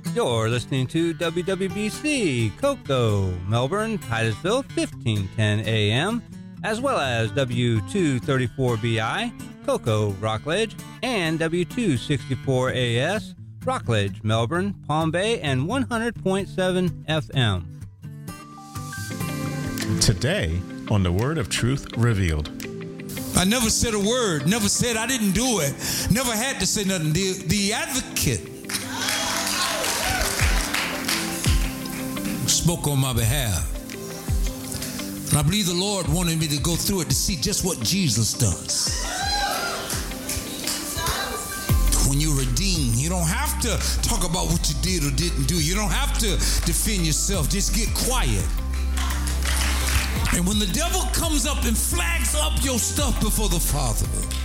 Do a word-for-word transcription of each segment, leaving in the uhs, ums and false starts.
You're listening to W W B C, Cocoa, Melbourne, Titusville, fifteen ten A M, as well as W two thirty-four B I, Cocoa, Rockledge, and W two sixty-four A S, Rockledge, Melbourne, Palm Bay, and one hundred point seven F M. Today, on the Word of Truth Revealed. I never said a word, never said I didn't do it, never had to say nothing. The, the advocate spoke on my behalf. And I believe the Lord wanted me to go through it to see just what Jesus does. When you're redeemed, you don't have to talk about what you did or didn't do. You don't have to defend yourself. Just get quiet. And when the devil comes up and flags up your stuff before the Father,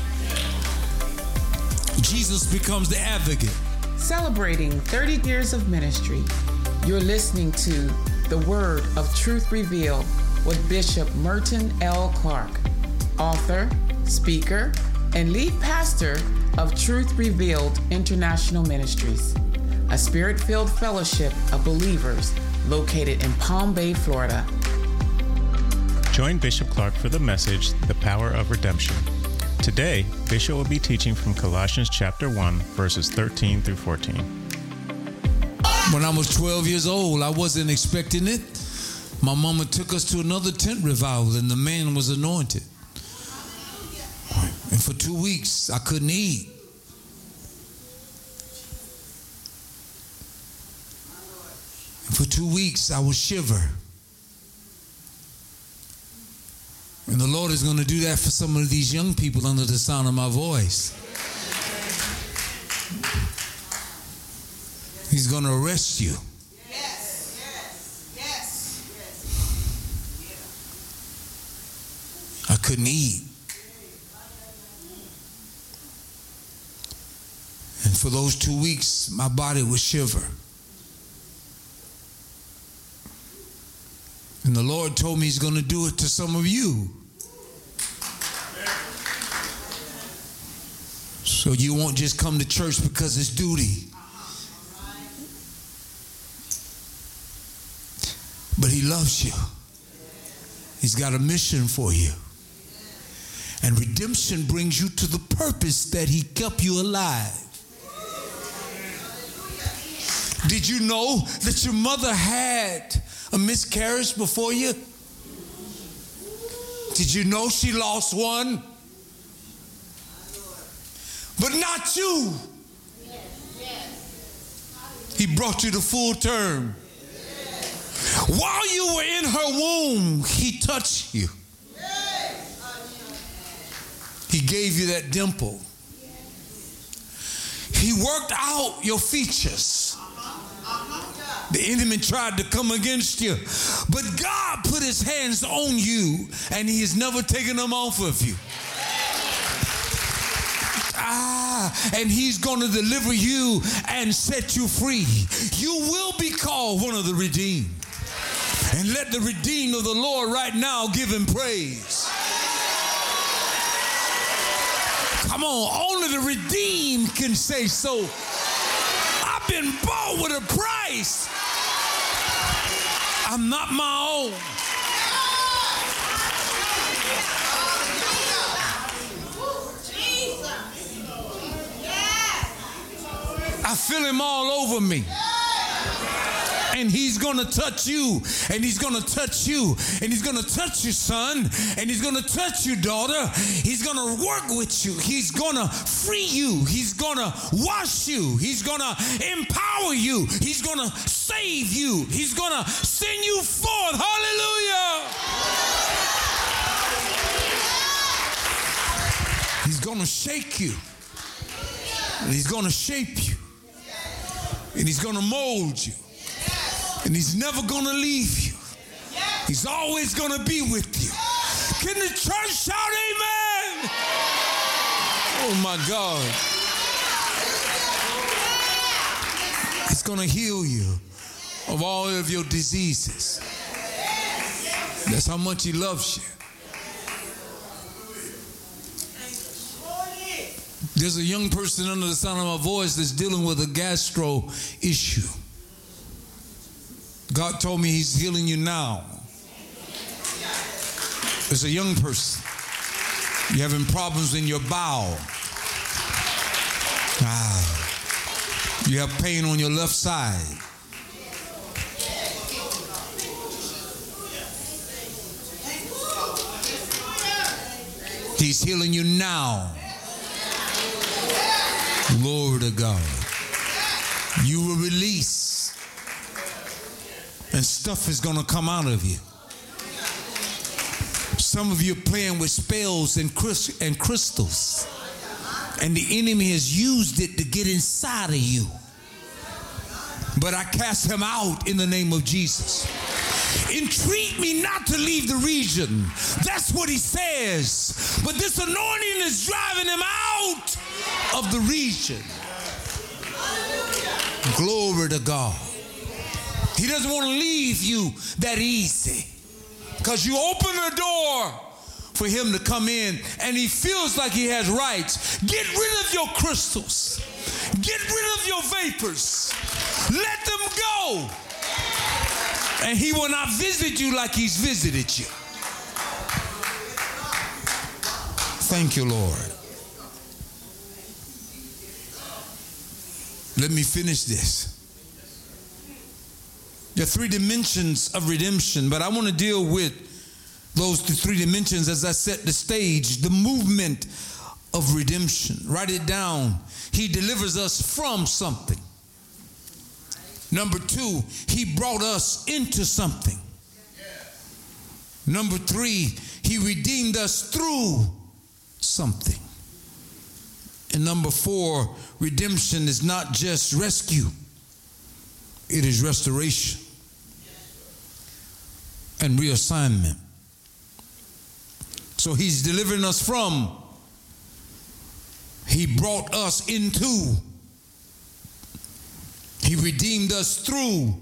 Jesus becomes the advocate. Celebrating thirty years of ministry, you're listening to The Word of Truth Revealed with Bishop Merton L. Clark, author, speaker, and lead pastor of Truth Revealed International Ministries, a spirit-filled fellowship of believers located in Palm Bay, Florida. Join Bishop Clark for the message, The Power of Redemption. Today, Bishop will be teaching from Colossians chapter one, verses thirteen through fourteen. When I was twelve years old, I wasn't expecting it. My mama took us to another tent revival, and the man was anointed. And for two weeks, I couldn't eat. And for two weeks, I would shiver. And the Lord is going to do that for some of these young people under the sound of my voice. He's going to arrest you. Yes, yes, yes, yes. I couldn't eat. And for those two weeks, my body would shiver. And the Lord told me he's going to do it to some of you. So you won't just come to church because it's duty. But he loves you. He's got a mission for you. And redemption brings you to the purpose that he kept you alive. Did you know that your mother had a miscarriage before you? Did you know she lost one? But not you. He brought you to full term. While you were in her womb, he touched you. He gave you that dimple. He worked out your features. The enemy tried to come against you, but God put his hands on you, and he has never taken them off of you. Ah, and he's going to deliver you and set you free. You will be called one of the redeemed. And let the redeemed of the Lord right now give him praise. Come on, only the redeemed can say so. I've been bought with a price. I'm not my own. I feel him all over me. And he's going to touch you, and he's going to touch you, and he's going to touch you, son, and he's going to touch you, daughter. He's going to work with you. He's going to free you. He's going to wash you. He's going to empower you. He's going to save you. He's going to send you forth. Hallelujah. He's going to shake you, and he's going to shape you, and he's going to mold you. And he's never going to leave you. He's always going to be with you. Can the church shout amen? Oh my God. He's going to heal you of all of your diseases. That's how much he loves you. There's a young person under the sound of my voice that's dealing with a gastro issue. God told me he's healing you now. As a young person, you're having problems in your bowel. Ah, you have pain on your left side. He's healing you now. Glory to God. You will release, and stuff is going to come out of you. Some of you are playing with spells and and crystals, and the enemy has used it to get inside of you. But I cast him out in the name of Jesus. Entreat me not to leave the region. That's what he says. But this anointing is driving him out of the region. Glory to God. He doesn't want to leave you that easy, because you open the door for him to come in, and he feels like he has rights. Get rid of your crystals. Get rid of your vapors. Let them go. And he will not visit you like he's visited you. Thank you, Lord. Let me finish this. There are three dimensions of redemption, but I want to deal with those three dimensions as I set the stage. The movement of redemption. Write it down. He delivers us from something. Number two, he brought us into something. Number three, he redeemed us through something. And number four, redemption is not just rescue. It is restoration and reassignment. So he's delivering us from, he brought us into, he redeemed us through.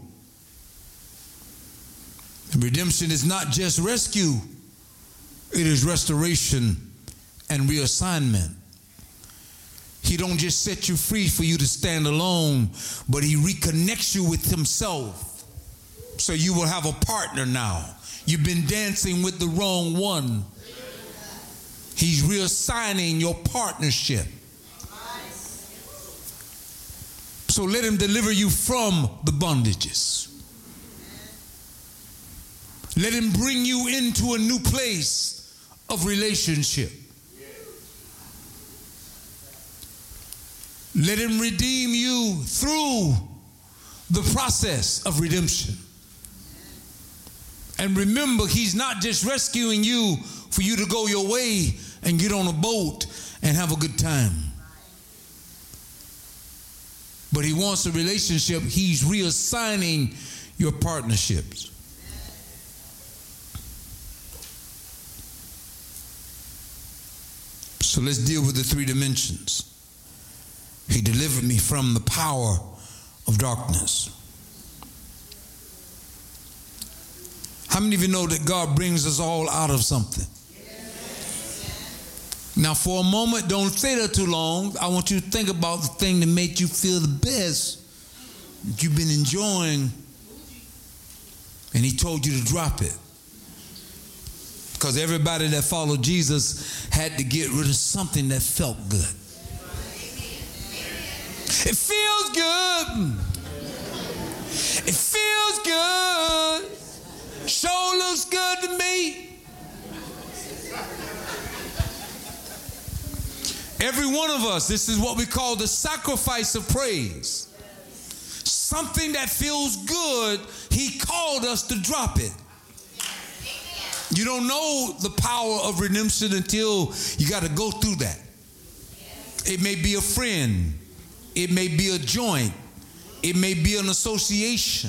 And redemption is not just rescue, it is restoration and reassignment. He don't just set you free for you to stand alone, but he reconnects you with himself. So you will have a partner now. You've been dancing with the wrong one. He's reassigning your partnership. So let him deliver you from the bondages. Let him bring you into a new place of relationship. Let him redeem you through the process of redemption. And remember, he's not just rescuing you for you to go your way and get on a boat and have a good time. But he wants a relationship. He's reassigning your partnerships. So let's deal with the three dimensions. He delivered me from the power of darkness. How many of you know that God brings us all out of something? Now, for a moment, don't stay there too long. I want you to think about the thing that made you feel the best that you've been enjoying, and he told you to drop it. Because everybody that followed Jesus had to get rid of something that felt good. It feels good. It feels good. Sure looks good to me. Every one of us, this is what we call the sacrifice of praise. Something that feels good, he called us to drop it. You don't know the power of redemption until you got to go through that. It may be a friend. It may be a joint. It may be an association.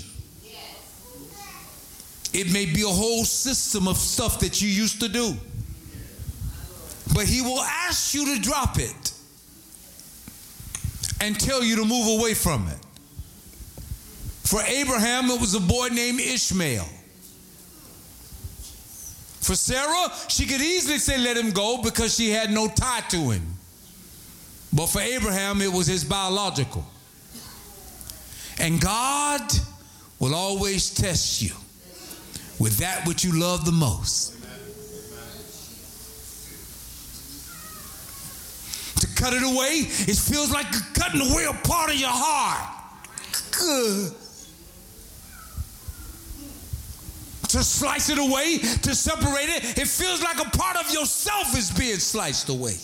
It may be a whole system of stuff that you used to do. But he will ask you to drop it and tell you to move away from it. For Abraham, it was a boy named Ishmael. For Sarah, she could easily say let him go because she had no tie to him. But for Abraham, it was his biological. And God will always test you with that which you love the most. To cut it away, it feels like you're cutting away a part of your heart. Good. To slice it away, to separate it, it feels like a part of yourself is being sliced away.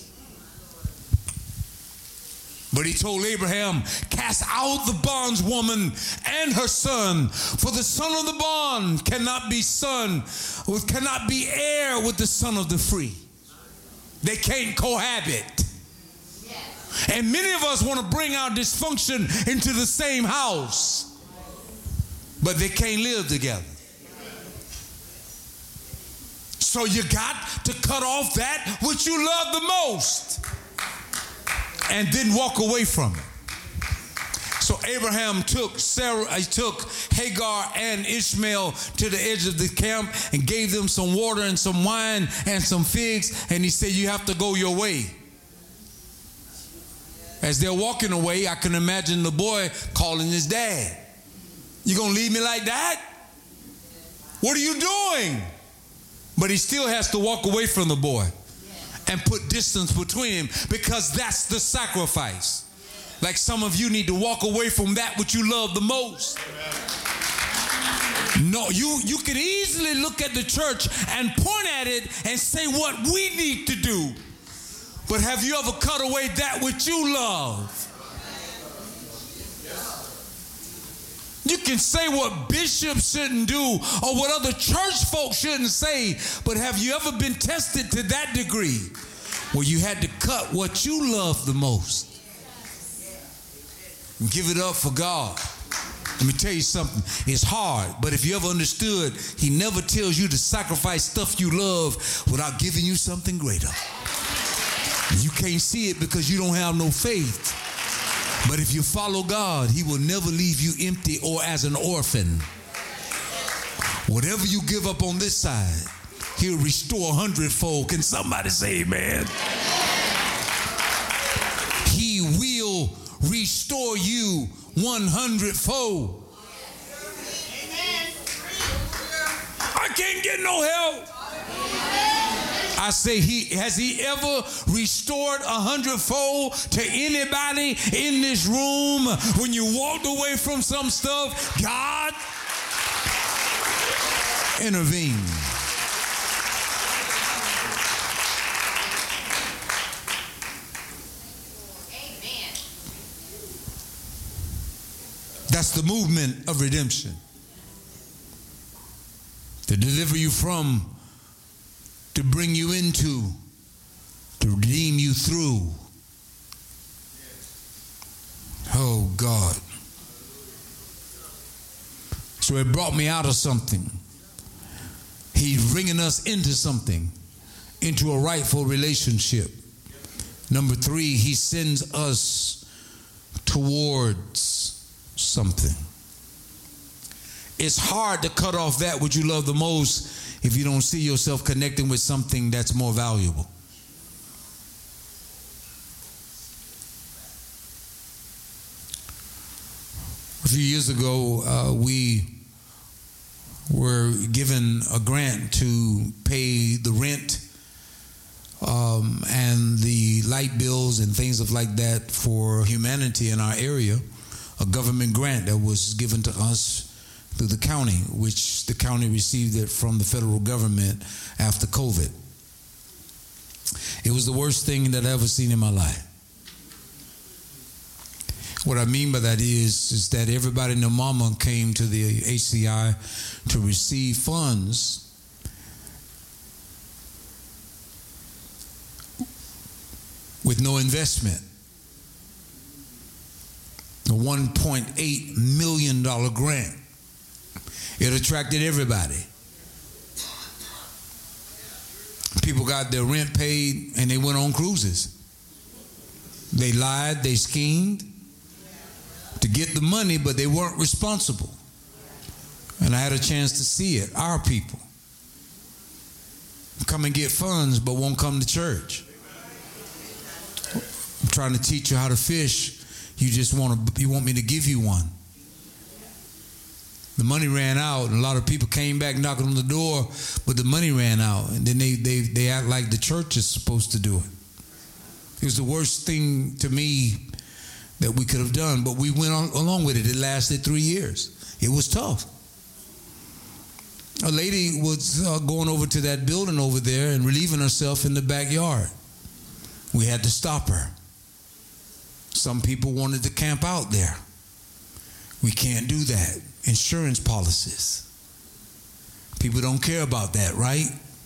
But he told Abraham, cast out the bondwoman and her son, for the son of the bond cannot be son, cannot be heir with the son of the free. They can't cohabit. And many of us want to bring our dysfunction into the same house, but they can't live together. So you got to cut off that which you love the most and then walk away from it. So Abraham took Sarah, he took Hagar and Ishmael to the edge of the camp and gave them some water and some wine and some figs, and he said, you have to go your way. As they're walking away, I can imagine the boy calling his dad. You gonna leave me like that? What are you doing? But he still has to walk away from the boy and put distance between him, because that's the sacrifice. Like some of you need to walk away from that which you love the most. No, you, you can easily look at the church and point at it and say what we need to do. But have you ever cut away that which you love? You can say what bishops shouldn't do or what other church folks shouldn't say, but have you ever been tested to that degree where you had to cut what you love the most and give it up for God? Let me tell you something. It's hard, but if you ever understood, he never tells you to sacrifice stuff you love without giving you something greater. You can't see it because you don't have no faith. But if you follow God, he will never leave you empty or as an orphan. Whatever you give up on this side, he'll restore a hundredfold. Can somebody say amen? He will restore you one hundredfold. I can't get no help. I say, he has he ever restored a hundredfold to anybody in this room when you walked away from some stuff? God intervened. Amen. That's the movement of redemption. To deliver you from, to bring you into, to redeem you through. Oh God. So it brought me out of something. He's bringing us into something, into a rightful relationship. Number three, he sends us towards something. It's hard to cut off that which you love the most if you don't see yourself connecting with something that's more valuable. A few years ago, uh, we were given a grant to pay the rent um, and the light bills and things of like that for humanity in our area. A government grant that was given to us through the county, which the county received it from the federal government after COVID. It was the worst thing that I ever seen in my life. What I mean by that is, is that everybody and their mama came to the H C I to receive funds with no investment. A one point eight million dollars grant. It attracted everybody. People got their rent paid and they went on cruises. They lied, they schemed to get the money, but they weren't responsible. And I had a chance to see it. Our people come and get funds, but won't come to church. I'm trying to teach you how to fish. You just want to, you want me to give you one. The money ran out, and a lot of people came back knocking on the door, but the money ran out. And then they, they, they act like the church is supposed to do it. It was the worst thing to me that we could have done, but we went on, along with it. It lasted three years. It was tough. A lady was uh, going over to that building over there and relieving herself in the backyard. We had to stop her. Some people wanted to camp out there. We can't do that. Insurance policies. People don't care about that, right?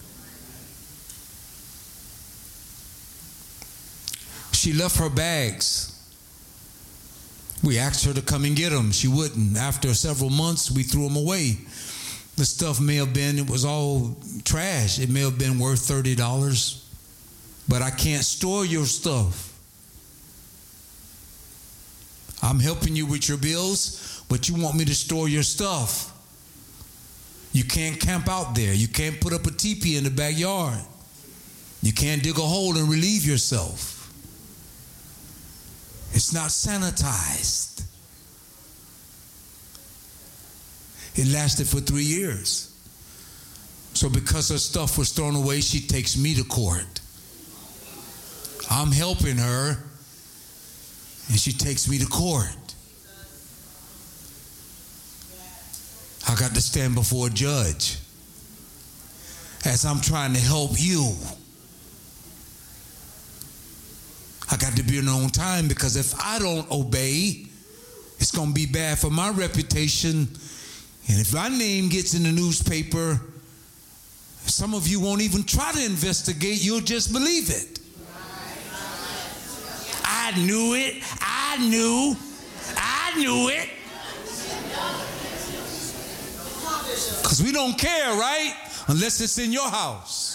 She left her bags. We asked her to come and get them. She wouldn't. After several months, we threw them away. The stuff may have been, it was all trash. It may have been worth thirty dollars. But I can't store your stuff. I'm helping you with your bills, but you want me to store your stuff. You can't camp out there. You can't put up a teepee in the backyard. You can't dig a hole and relieve yourself. It's not sanitized. It lasted for three years. So because her stuff was thrown away, she takes me to court. I'm helping her, and she takes me to court. I got to stand before a judge as I'm trying to help you. I got to be on time, because if I don't obey, it's going to be bad for my reputation. And if my name gets in the newspaper, some of you won't even try to investigate. You'll just believe it. I knew it. I knew. I knew it. Because we don't care, right? Unless it's in your house.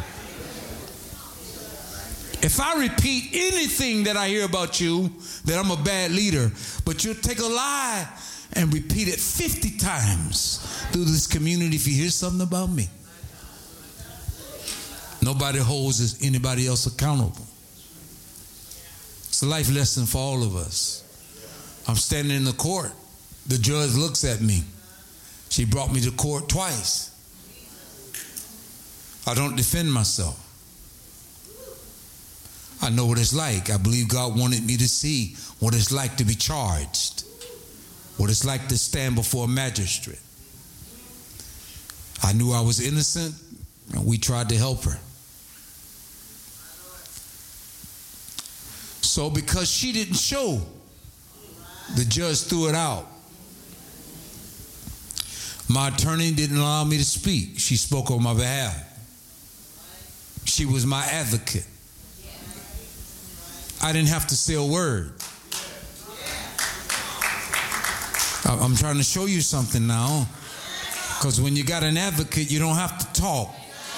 If I repeat anything that I hear about you, that I'm a bad leader, but you'll take a lie and repeat it fifty times through this community if you hear something about me. Nobody holds anybody else accountable. It's a life lesson for all of us. I'm standing in the court. The judge looks at me. She brought me to court twice. I don't defend myself. I know what it's like. I believe God wanted me to see what it's like to be charged, what it's like to stand before a magistrate. I knew I was innocent, and we tried to help her. So because she didn't show, the judge threw it out. My attorney didn't allow me to speak. She spoke on my behalf. She was my advocate. I didn't have to say a word. I'm trying to show you something now, because when you got an advocate, you don't have to talk.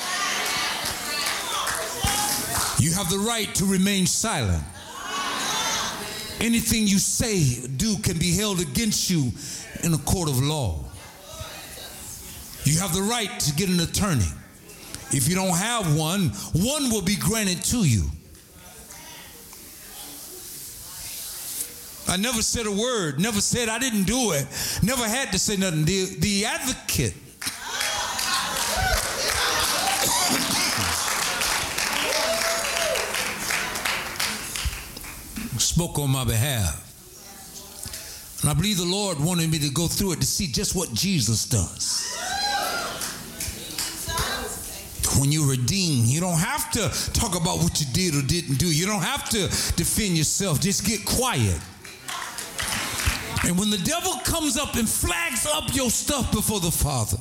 You have the right to remain silent. Anything you say, do, can be held against you in a court of law. You have the right to get an attorney. If you don't have one, one will be granted to you. I never said a word, never said I didn't do it, never had to say nothing. The, the advocate spoke on my behalf. And I believe the Lord wanted me to go through it to see just what Jesus does. When you're redeemed, you don't have to talk about what you did or didn't do. You don't have to defend yourself. Just get quiet. And when the devil comes up and flags up your stuff before the Father,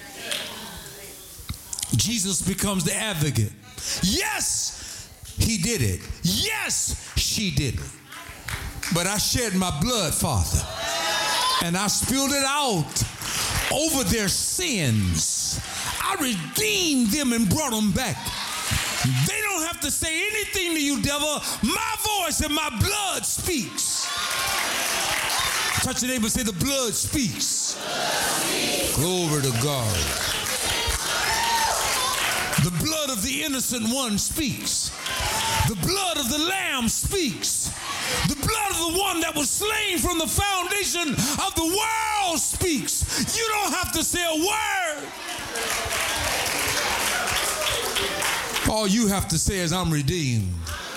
Jesus becomes the advocate. Yes, he did it. Yes, she did it. But I shed my blood, Father, and I spilled it out over their sins. I redeemed them and brought them back. They don't have to say anything to you, devil. My voice and my blood speaks. Touch your neighbor and say, the blood speaks. Blood speaks. Glory to God. The blood of the innocent one speaks. The blood of the Lamb speaks. The blood of the one that was slain from the foundation of the world speaks. You don't have to say a word. All you have to say is, I'm redeemed.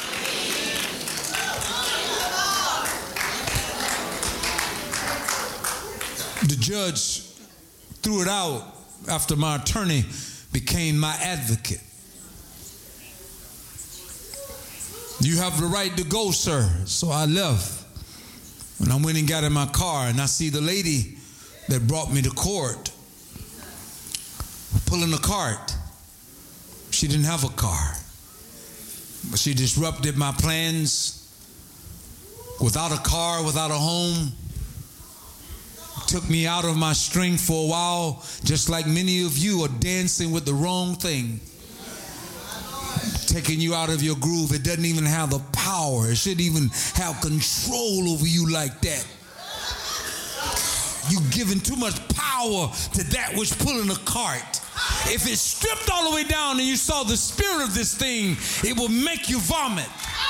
The judge threw it out after my attorney became my advocate. You have the right to go, sir. So I left. And I went and got in my car, and I see the lady that brought me to court pulling a cart. She didn't have a car, but she disrupted my plans. Without a car, without a home, took me out of my strength for a while, just like many of you are dancing with the wrong thing. Taking you out of your groove. It doesn't even have the power. It shouldn't even have control over you like that. You've given too much power to that which pulling a cart. If it's stripped all the way down and you saw the spirit of this thing, it will make you vomit.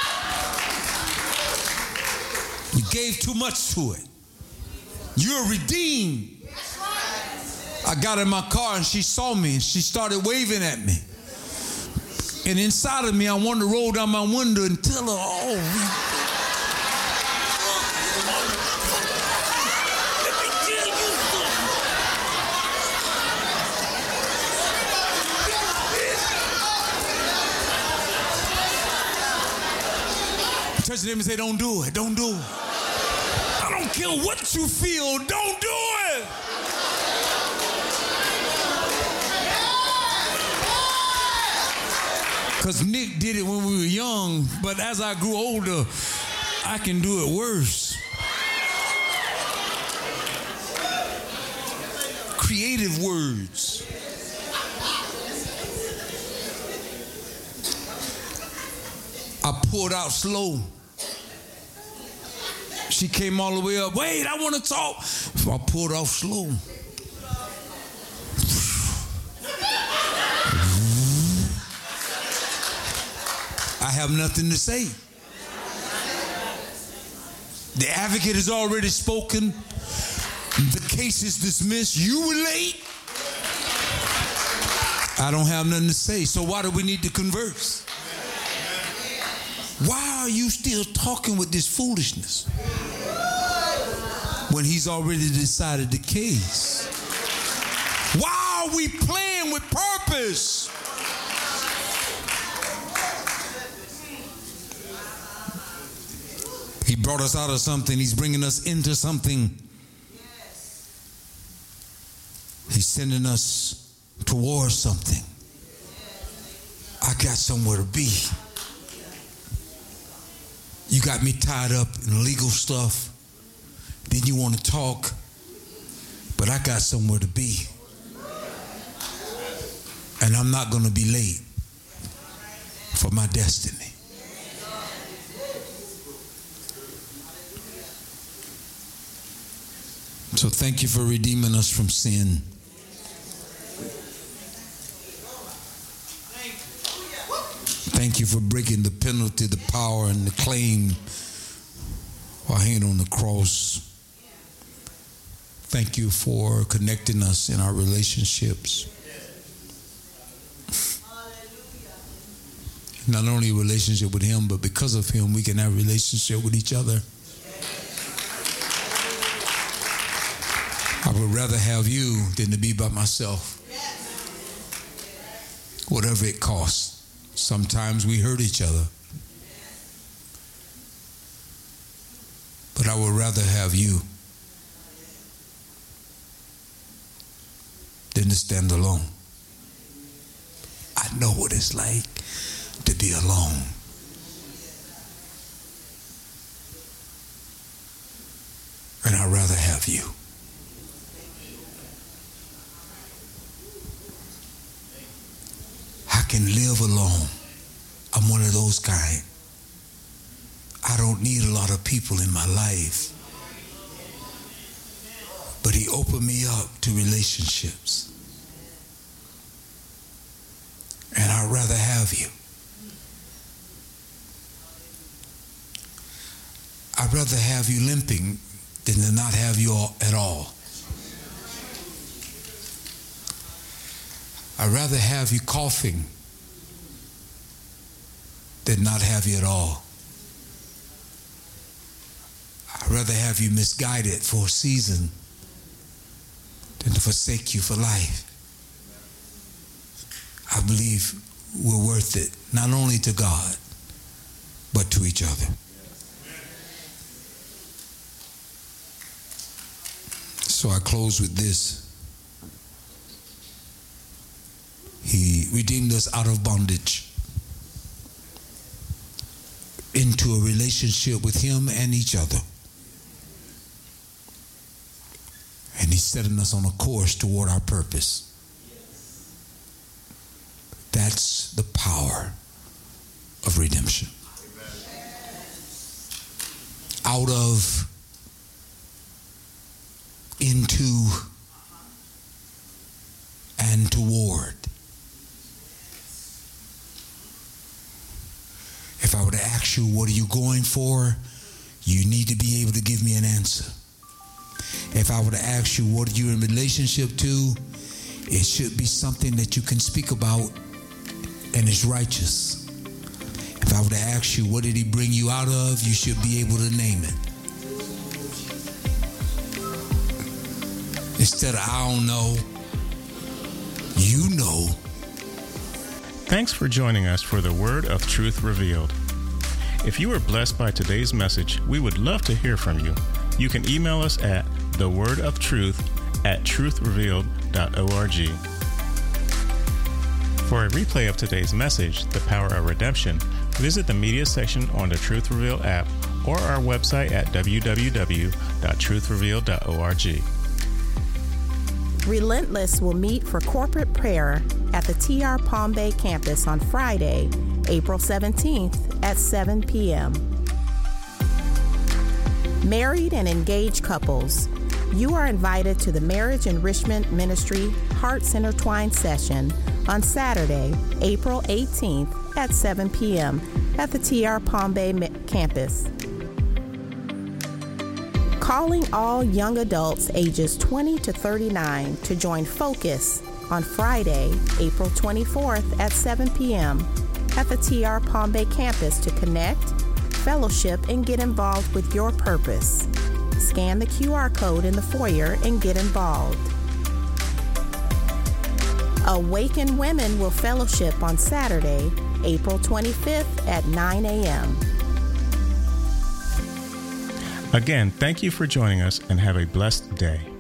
You gave too much to it. You're redeemed. I got in my car and she saw me and she started waving at me. And inside of me, I wanted to roll down my window and tell her, oh, let me tell you something. Touch them and say, don't do it, don't do it. I don't care what you feel, don't do it. Because Nick did it when we were young, but as I grew older, I can do it worse. Creative words. I pulled out slow. She came all the way up. Wait, I want to talk. So I pulled off slow. I have nothing to say. The advocate has already spoken. The case is dismissed. You were late. I don't have nothing to say. So why do we need to converse? Why are you still talking with this foolishness when he's already decided the case? Why are we playing with purpose? He brought us out of something. He's bringing us into something. He's sending us towards something. I got somewhere to be. You got me tied up in legal stuff. Then you want to talk. But I got somewhere to be. And I'm not going to be late for my destiny. So thank you for redeeming us from sin. Thank you for breaking the penalty, the power, and the claim while hanging on the cross. Thank you for connecting us in our relationships. Not only a relationship with him, but because of him, we can have a relationship with each other. I would rather have you than to be by myself. Whatever it costs. Sometimes we hurt each other. But I would rather have you than to stand alone. I know what it's like to be alone. And I'd rather have you. I can live alone. I'm one of those kind. I don't need a lot of people in my life. But he opened me up to relationships. And I'd rather have you. I'd rather have you limping than to not have you all, at all. I'd rather have you coughing than not have you at all. I'd rather have you misguided for a season than to forsake you for life. I believe we're worth it, not only to God, but to each other. So I close with this. He redeemed us out of bondage into a relationship with him and each other. And he's setting us on a course toward our purpose. That's the power of redemption. Out of, into, and toward. If I were to ask you, what are you going for? You need to be able to give me an answer. If I were to ask you, what are you in relationship to? It should be something that you can speak about and is righteous. If I were to ask you, what did he bring you out of? You should be able to name it. Instead of, I don't know, you know. Thanks for joining us for the Word of Truth Revealed. If you were blessed by today's message, we would love to hear from you. You can email us at thewordofTruth at truth revealed dot org. For a replay of today's message, The Power of Redemption, visit the media section on the Truth Revealed app or our website at w w w dot truth revealed dot org. Relentless will meet for corporate prayer at the T R Palm Bay campus on Friday, April seventeenth at seven p.m. Married and engaged couples, you are invited to the Marriage Enrichment Ministry Hearts Intertwined session on Saturday, April eighteenth at seven p.m. at the T R Palm Bay campus. Calling all young adults ages twenty to thirty-nine to join Focus on Friday, April twenty-fourth at seven p.m. at the T R Palm Bay campus to connect, fellowship, and get involved with your purpose. Scan the Q R code in the foyer and get involved. Awakened Women will fellowship on Saturday, April twenty-fifth at nine a.m. Again, thank you for joining us and have a blessed day.